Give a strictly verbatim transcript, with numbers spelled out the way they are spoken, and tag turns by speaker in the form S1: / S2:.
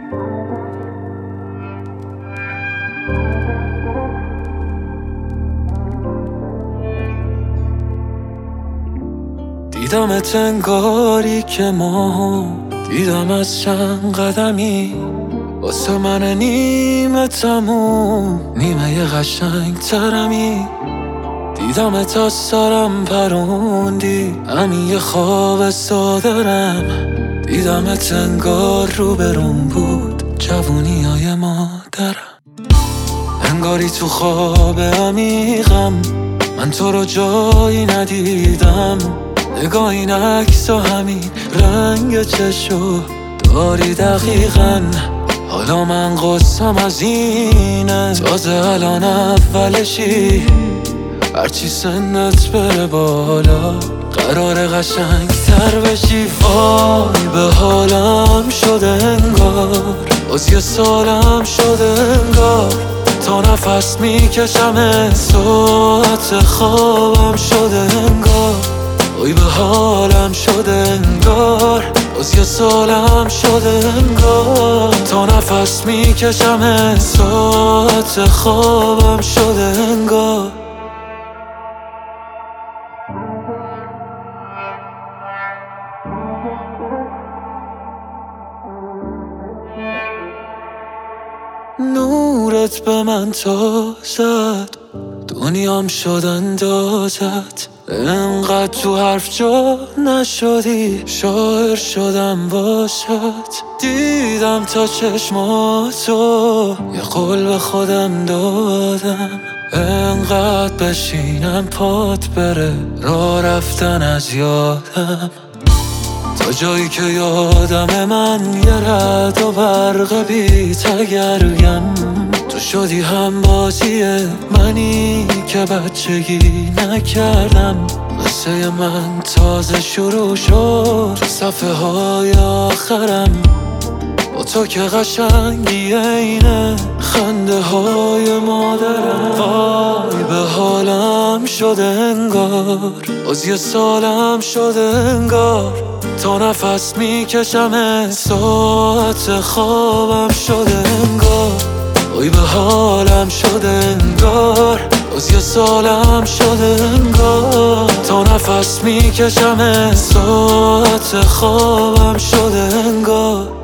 S1: دیدمت انگاری که ما دیدم از چند قدمی واسه من نیمه تموم نیمه قشنگ ترمی. دیدمت از سرم پروندی همین یه خواب سادرم. دیدمت انگار رو برون بود جوونی های مادرم. انگاری تو خواب عمیقم من تو رو جایی ندیدم. نگاه این عکس و همین رنگ چشو داری دقیقاً. حالا من قصم از اینه تازه الان اولشی. هرچی سنت بره بالا قرار قشنگ تر بشی. وای به حالم شده انگار باز یه سالم شده انگار. تا نفس میکشم ساعت خوابم شده انگار. وای به حالم شده انگار باز یه سالم شده انگار. تا نفس میکشم ساعت خوابم شده انگار. نورت به من تازد دنیام شد اندازت. انقدر تو حرف جا نشدی شاعر شدم واسط. دیدم تا چشماتو یه قول به خودم دادم. انقدر بشینم پات بره راه رفتن از یادم. تا جایی که یادم من یه رد و برق بی تگرگم. تو شدی هم بازی منی که بچگی نکردم. قصه من تازه شروع شد تو صفحه های آخرم. با تو که قشنگی اینه خنده های مادرم. وای به حالم شده انگار باز یه سالم شده انگار. تا نفس میکشم ساعت خوابم شده انگار. وای به حالم شده انگار باز یه سالم شده انگار. تا نفس میکشم ساعت خوابم شده انگار.